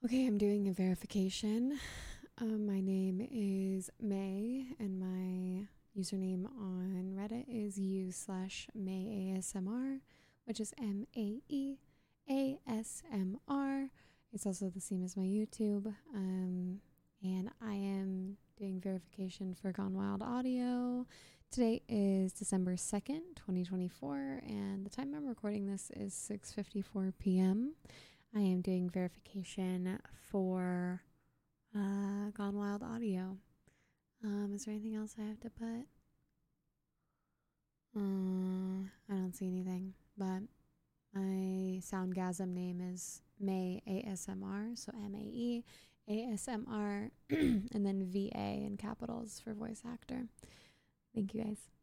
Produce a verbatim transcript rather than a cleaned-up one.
Okay, I'm doing a verification. Um, my name is May, and my username on Reddit is u slash May A S M R, which is M A E A S M R. It's also the same as my YouTube. Um, and I am doing verification for Gone Wild Audio. Today is December second, twenty twenty-four, and the time I'm recording this is six fifty-four p.m. I am doing verification for uh, Gone Wild Audio. Um, is there anything else I have to put? Uh, I don't see anything, but my Soundgasm name is May A S M R, so M A E A S M R, and then V A in capitals for voice actor. Thank you guys.